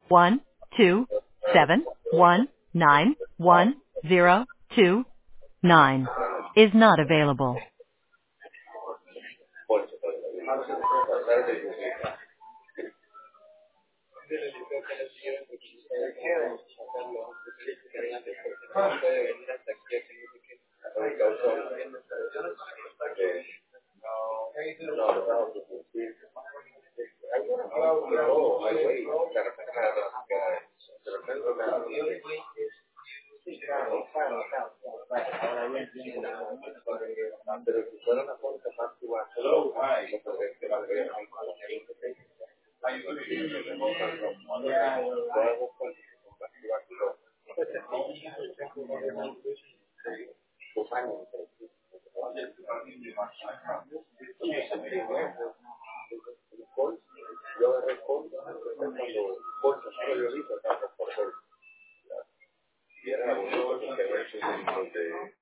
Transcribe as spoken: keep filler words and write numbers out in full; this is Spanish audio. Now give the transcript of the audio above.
one two seven one nine one zero two nine is not available.